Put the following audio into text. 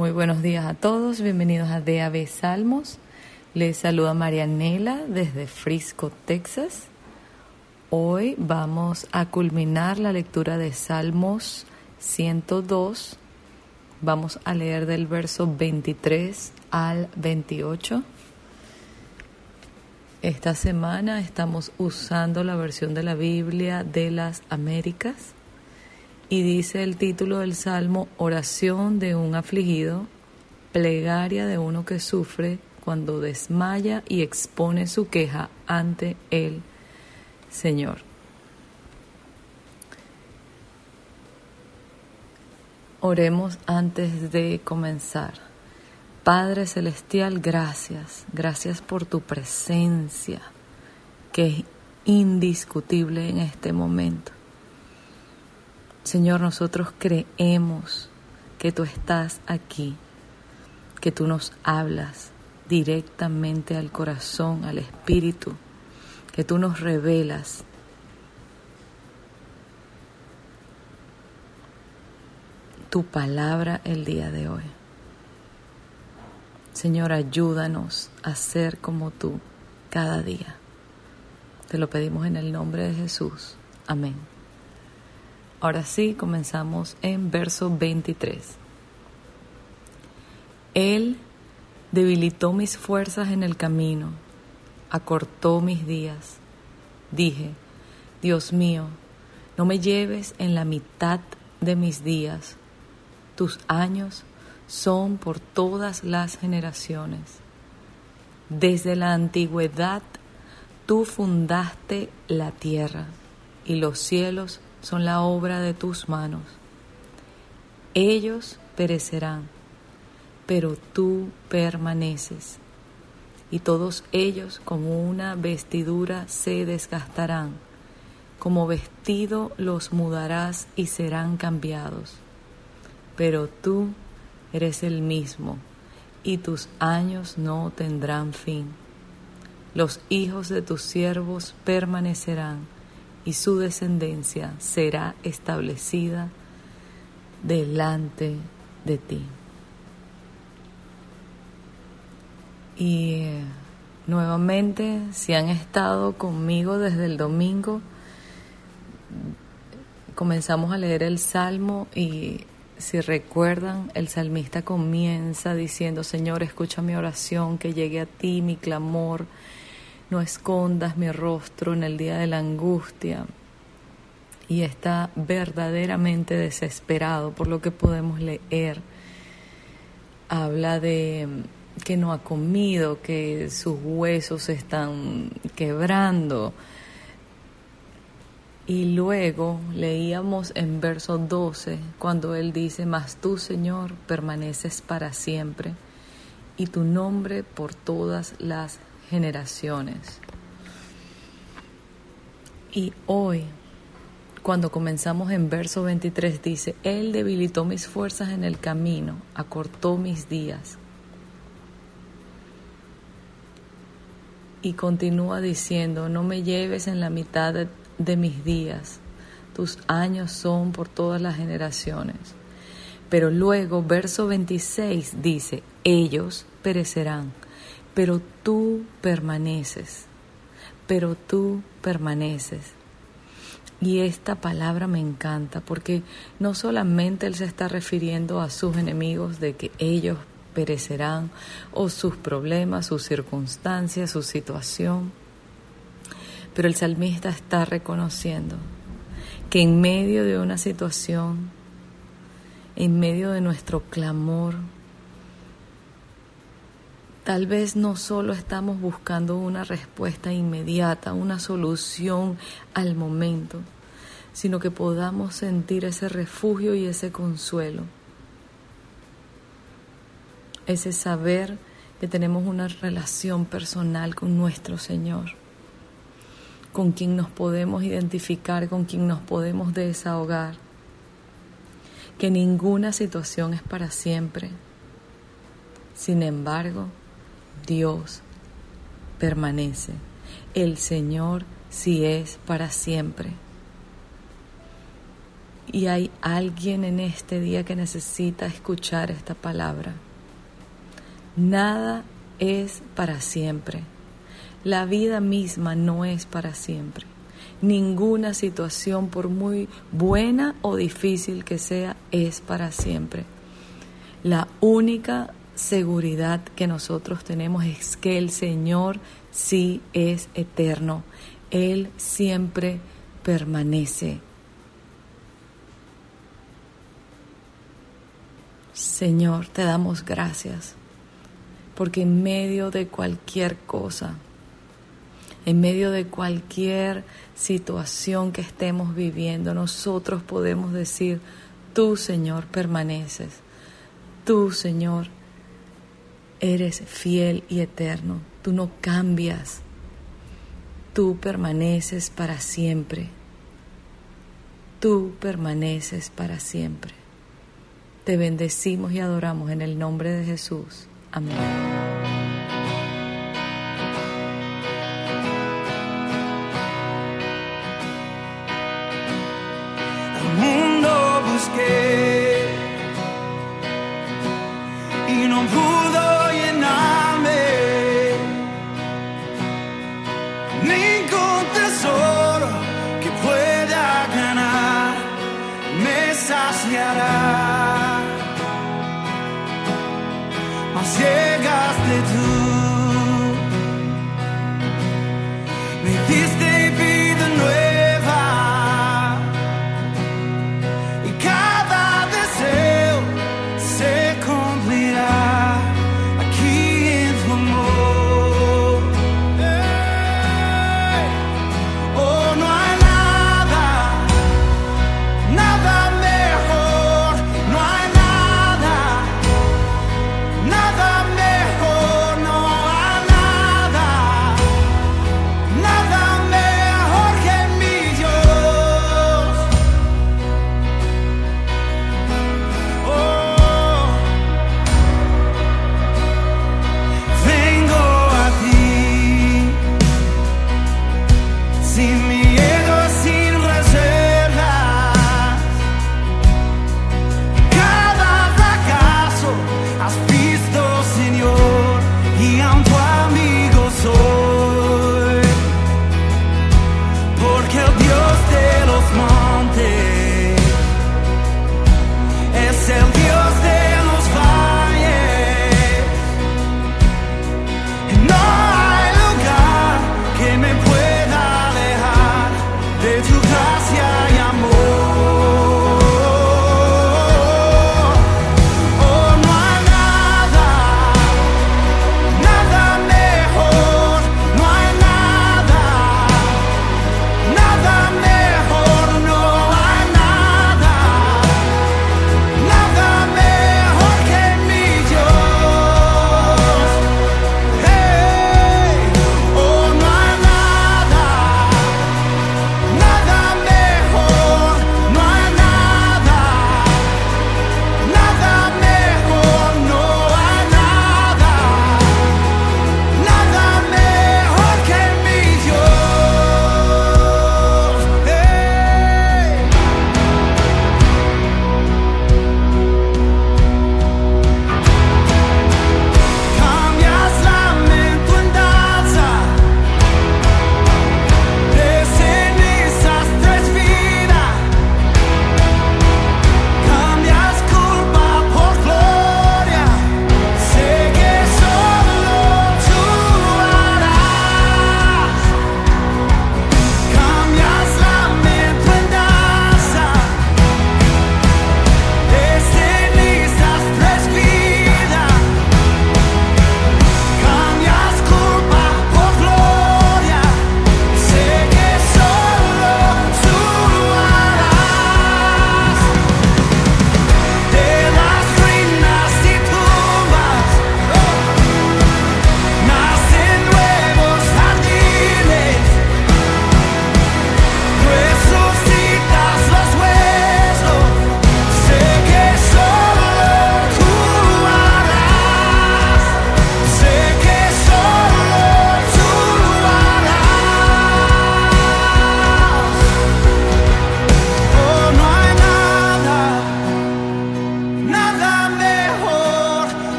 Muy buenos días a todos, bienvenidos a DAB Salmos. Les saluda Marianela desde Frisco, Texas. Hoy vamos a culminar la lectura de Salmos 102. Vamos a leer del verso 23 al 28. Esta semana estamos usando la versión de la Biblia de las Américas. Y dice el título del Salmo: Oración de un afligido, plegaria de uno que sufre cuando desmaya y expone su queja ante el Señor. Oremos antes de comenzar. Padre Celestial, gracias por tu presencia, que es indiscutible en este momento. Señor, nosotros creemos que tú estás aquí, que tú nos hablas directamente al corazón, al espíritu, que tú nos revelas tu palabra el día de hoy. Señor, ayúdanos a ser como tú cada día. Te lo pedimos en el nombre de Jesús. Amén. Ahora sí, comenzamos en verso 23. Él debilitó mis fuerzas en el camino, acortó mis días. Dije, Dios mío, no me lleves en la mitad de mis días. Tus años son por todas las generaciones. Desde la antigüedad tú fundaste la tierra y los cielos son la obra de tus manos. Ellos perecerán, pero tú permaneces, y todos ellos como una vestidura se desgastarán, como vestido los mudarás y serán cambiados. Pero tú eres el mismo, y tus años no tendrán fin. Los hijos de tus siervos permanecerán, y su descendencia será establecida delante de ti. Y nuevamente, si han estado conmigo desde el domingo, comenzamos a leer el Salmo y si recuerdan, el salmista comienza diciendo: Señor, escucha mi oración, que llegue a ti mi clamor. No escondas mi rostro en el día de la angustia. Y está verdaderamente desesperado por lo que podemos leer. Habla de que no ha comido, que sus huesos se están quebrando. Y luego leíamos en verso 12, cuando él dice: Mas tú, Señor, permaneces para siempre, y tu nombre por todas las generaciones. Y hoy, cuando comenzamos en verso 23, dice: Él debilitó mis fuerzas en el camino, acortó mis días. Y continúa diciendo: No me lleves en la mitad de mis días, tus años son por todas las generaciones. Pero luego, verso 26 dice: Ellos perecerán, pero tú permaneces, pero tú permaneces. Y esta palabra me encanta porque no solamente él se está refiriendo a sus enemigos, de que ellos perecerán, o sus problemas, sus circunstancias, su situación, pero el salmista está reconociendo que en medio de una situación, en medio de nuestro clamor, tal vez no solo estamos buscando una respuesta inmediata, una solución al momento, sino que podamos sentir ese refugio y ese consuelo. Ese saber que tenemos una relación personal con nuestro Señor, con quien nos podemos identificar, con quien nos podemos desahogar, que ninguna situación es para siempre. Sin embargo, Dios permanece. El Señor sí es para siempre. Y hay alguien en este día que necesita escuchar esta palabra. Nada es para siempre. La vida misma no es para siempre. Ninguna situación, por muy buena o difícil que sea, es para siempre. La única seguridad que nosotros tenemos es que el Señor sí es eterno. Él siempre permanece. Señor, te damos gracias, porque en medio de cualquier cosa, en medio de cualquier situación que estemos viviendo, nosotros podemos decir, tú, Señor, permaneces. Tú, Señor, eres fiel y eterno. Tú no cambias. Tú permaneces para siempre. Tú permaneces para siempre. Te bendecimos y adoramos en el nombre de Jesús. Amén. Al mundo busqué y no pudo llenarme, ningún tesoro que pueda ganar me saciará. Mas llegaste tú.